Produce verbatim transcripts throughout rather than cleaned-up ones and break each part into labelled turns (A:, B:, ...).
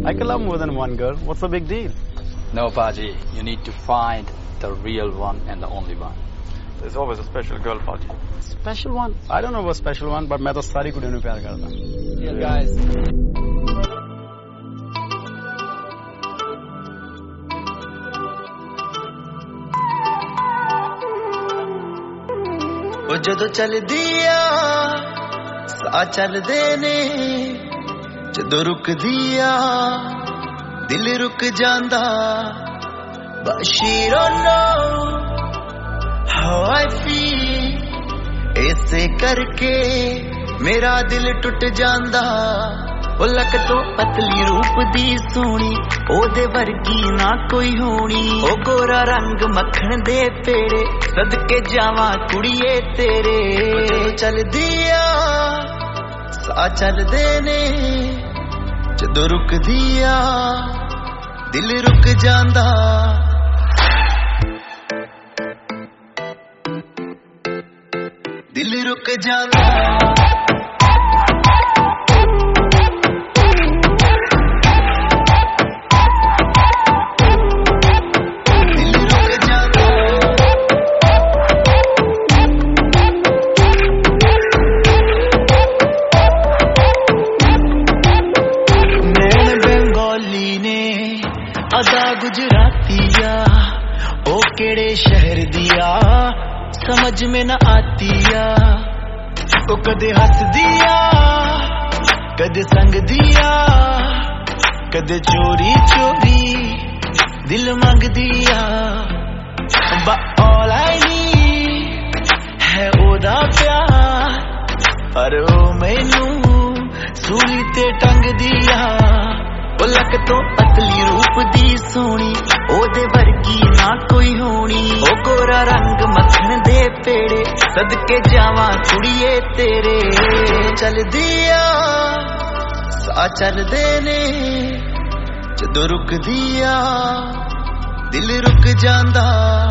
A: I can love more than one girl. What's the big deal?
B: No, Paji. You need to find the real one and the only one.
A: There's always a special girl, Paji. Special one? I don't know about special one, but मैं तो सारी कुड़ियों में प्यार करता हूँ.
B: Yeah, guys.
C: वो जदों चलदी आ सा चलदे ने जदों रुकदी आ दिल रुक जांदा but she don't know how I feel ऐसे करके मेरा दिल टुट जांदा ओ लक तो पतली रूप दी सोनी ओदे वर्गी ना कोई होनी ओ गोरा रंग मक्खन दे पेड़े सदके जावा कुड़िए तेरे चल दिया सा चल देने जदों रुक दिया दिल रुक जांदा दिल रुक जांदा गुजरातिया ओ केड़े शहर दिया समझ में न आतिया ओ कदे हंस दिया कदे संग दिया कदे चोरी चोरी दिल मांग दिया but all I need है ओदा प्यार पर ओ मैनू सूली ते टंग दिया ओ लक तो पतली रूप दी सोनी ओदे वर्गी ना कोई होनी ओ गोरा रंग मक्खन दे पेड़े सदके जावा कुड़िए तेरे चल दिया सा चल देने जदों रुक दिया दिल रुक जांदा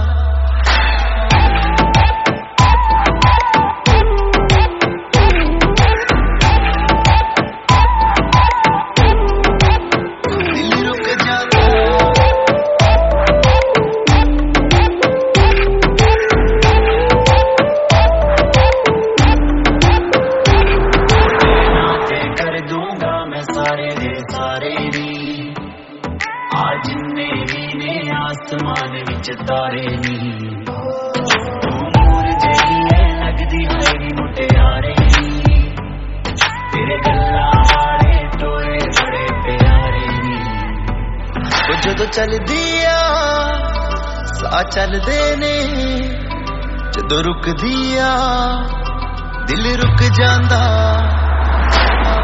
C: आज मेरी ने आसमान विच तारे नी नूर जही है लगदी मेरी मुटियारे नी तेरे गल्ला वाले टोए बड़े प्यारे नी वो जदों चल दिया सा चल देने जदों रुक दिया दिल रुक जांदा